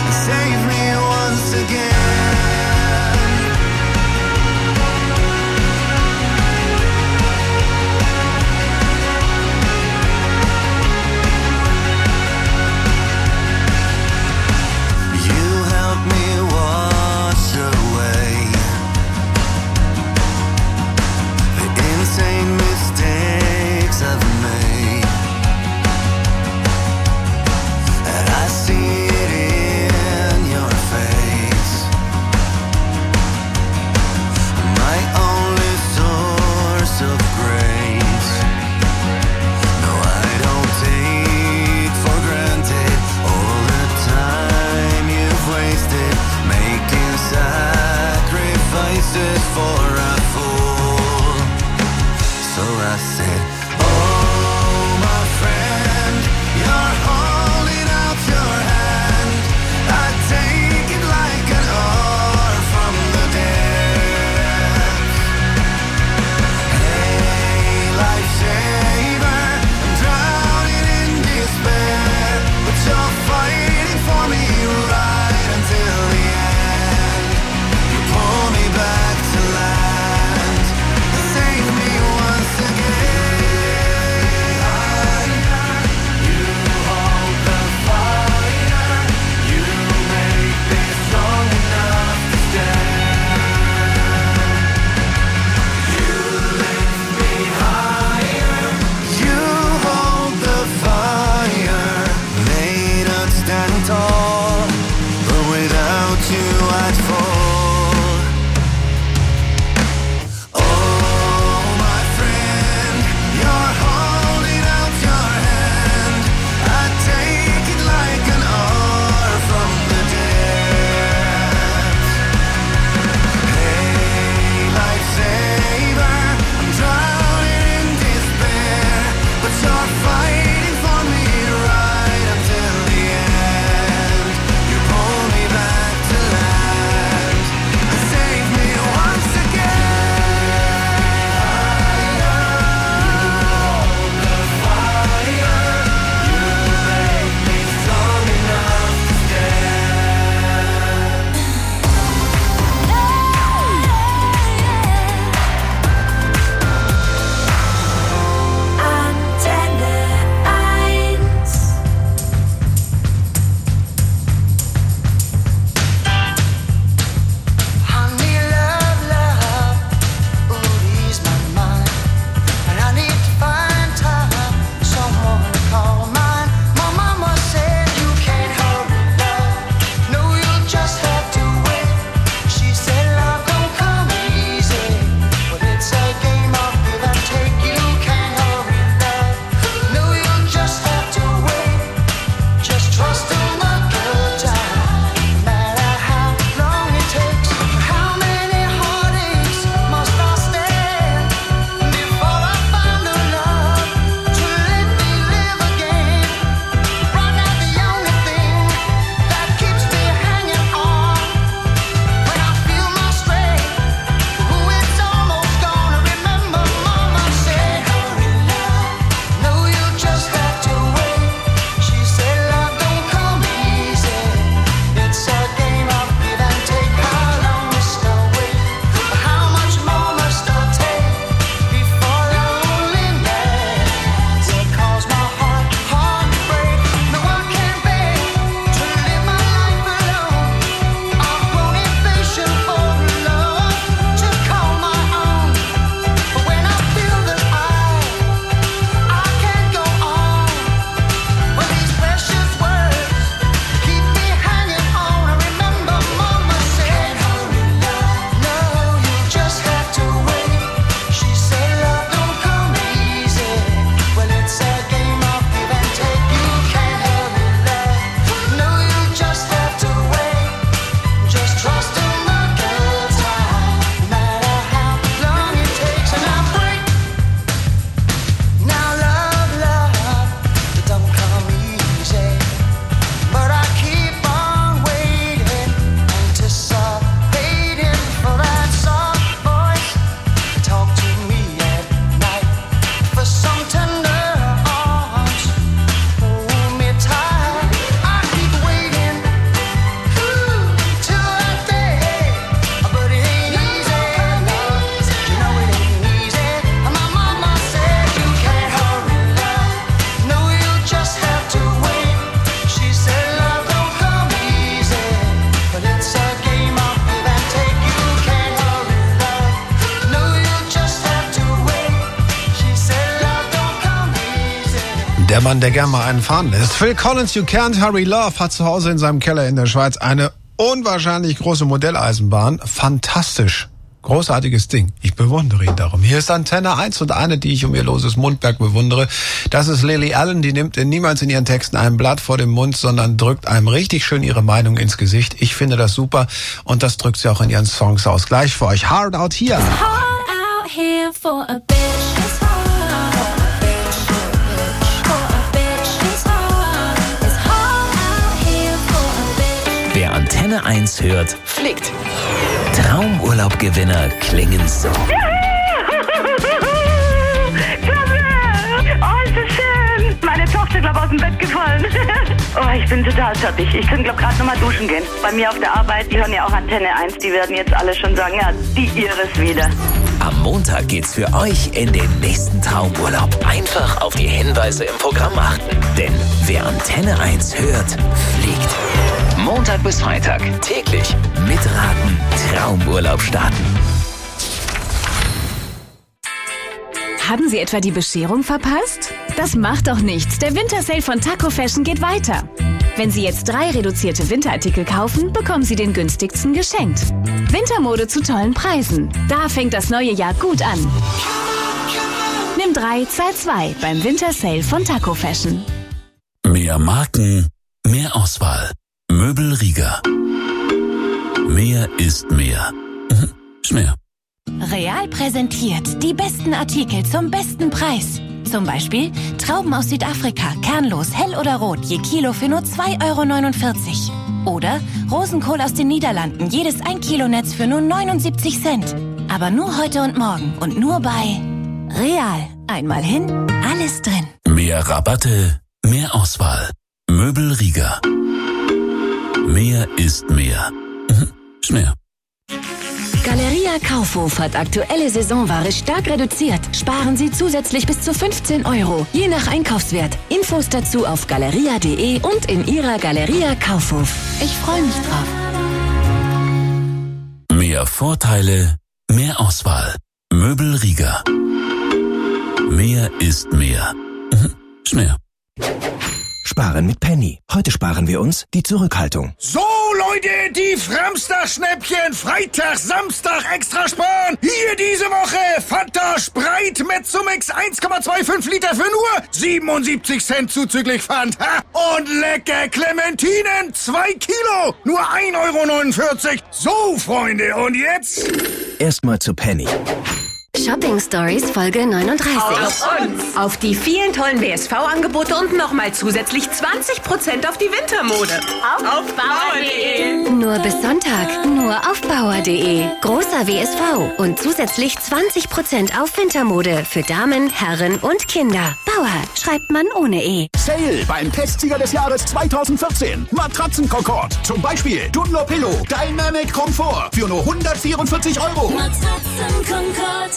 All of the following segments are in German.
Save me once again. Your Der Mann, der gern mal einen fahren lässt. Phil Collins, You Can't Hurry Love, hat zu Hause in seinem Keller in der Schweiz eine unwahrscheinlich große Modelleisenbahn. Fantastisch. Großartiges Ding. Ich bewundere ihn darum. Hier ist Antenne 1 und eine, die ich um ihr loses Mundwerk bewundere. Das ist Lily Allen. Die nimmt niemals in ihren Texten ein Blatt vor dem Mund, sondern drückt einem richtig schön ihre Meinung ins Gesicht. Ich finde das super und das drückt sie auch in ihren Songs aus. Gleich für euch. Hard Out Here. Hard out here for a bitch. It's hard. For a bitch. It's hard. It's hard out here for a bitch. Wer Antenne 1 hört, flickt. Traumurlaubgewinner klingen so. Klasse! Oh, ist das schön! Meine Tochter, glaube ich, aus dem Bett gefallen. Oh, ich bin total fertig. Ich kann, glaube ich, gerade nochmal duschen gehen. Bei mir auf der Arbeit, die hören ja auch Antenne 1, die werden jetzt alle schon sagen, ja, die Iris wieder. Am Montag geht's für euch in den nächsten Traumurlaub. Einfach auf die Hinweise im Programm achten. Denn wer Antenne 1 hört, fliegt. Montag bis Freitag täglich mitraten, Traumurlaub starten. Haben Sie etwa die Bescherung verpasst? Das macht doch nichts. Der Wintersale von Taco Fashion geht weiter. Wenn Sie jetzt 3 reduzierte Winterartikel kaufen, bekommen Sie den günstigsten geschenkt. Wintermode zu tollen Preisen. Da fängt das neue Jahr gut an. Nimm 3, zahl 2 beim Wintersale von Taco Fashion. Mehr Marken, mehr Auswahl. Möbel Rieger. Mehr ist mehr. Schmer. Real präsentiert die besten Artikel zum besten Preis. Zum Beispiel Trauben aus Südafrika, kernlos, hell oder rot, je Kilo für nur 2,49 €. Oder Rosenkohl aus den Niederlanden, jedes 1 Kilo Netz für nur 79 Cent. Aber nur heute und morgen und nur bei Real. Einmal hin, alles drin. Mehr Rabatte, mehr Auswahl. Möbel Rieger. Mehr ist mehr. Schmer. Galeria Kaufhof hat aktuelle Saisonware stark reduziert. Sparen Sie zusätzlich bis zu 15 €, je nach Einkaufswert. Infos dazu auf galeria.de und in Ihrer Galeria Kaufhof. Ich freue mich drauf. Mehr Vorteile, mehr Auswahl. Möbel Rieger. Mehr ist mehr. Schmer. Sparen mit Penny. Heute sparen wir uns die Zurückhaltung. So, Leute, die Framstag-Schnäppchen. Freitag, Samstag extra sparen. Hier diese Woche. Fanta Sprite mit Summix 1,25 Liter für nur 77 Cent zuzüglich Pfand. Und lecker Clementinen 2 Kilo. Nur 1,49 €. So, Freunde, und jetzt? Erstmal zu Penny. Shopping Stories Folge 39. Auf die vielen tollen WSV-Angebote und nochmal zusätzlich 20% auf die Wintermode. Auf bauer.de. Nur bis Sonntag. Nur auf bauer.de. Großer WSV und zusätzlich 20% auf Wintermode für Damen, Herren und Kinder. Bauer schreibt man ohne E. Sale beim Testsieger des Jahres 2014. Matratzen Concord. Zum Beispiel Dunlopillow Dynamic Comfort für nur 144 €. Matratzen Concord.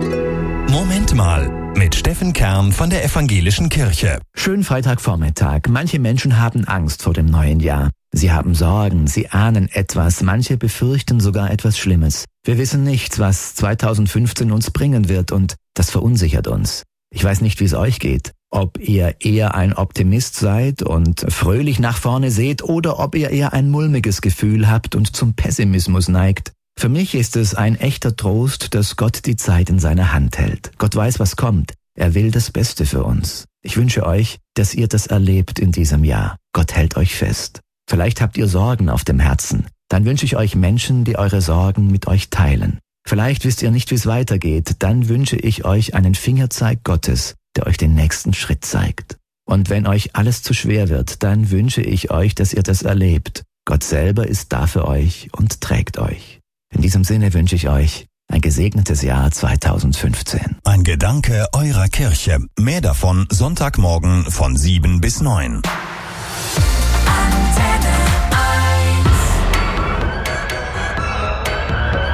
Moment mal, mit Steffen Kern von der Evangelischen Kirche. Schönen Freitagvormittag. Manche Menschen haben Angst vor dem neuen Jahr. Sie haben Sorgen, sie ahnen etwas, manche befürchten sogar etwas Schlimmes. Wir wissen nicht, was 2015 uns bringen wird und das verunsichert uns. Ich weiß nicht, wie es euch geht. Ob ihr eher ein Optimist seid und fröhlich nach vorne seht oder ob ihr eher ein mulmiges Gefühl habt und zum Pessimismus neigt. Für mich ist es ein echter Trost, dass Gott die Zeit in seiner Hand hält. Gott weiß, was kommt. Er will das Beste für uns. Ich wünsche euch, dass ihr das erlebt in diesem Jahr. Gott hält euch fest. Vielleicht habt ihr Sorgen auf dem Herzen. Dann wünsche ich euch Menschen, die eure Sorgen mit euch teilen. Vielleicht wisst ihr nicht, wie es weitergeht. Dann wünsche ich euch einen Fingerzeig Gottes, der euch den nächsten Schritt zeigt. Und wenn euch alles zu schwer wird, dann wünsche ich euch, dass ihr das erlebt. Gott selber ist da für euch und trägt euch. In diesem Sinne wünsche ich euch ein gesegnetes Jahr 2015. Ein Gedanke eurer Kirche. Mehr davon Sonntagmorgen von 7 bis 9. Antenne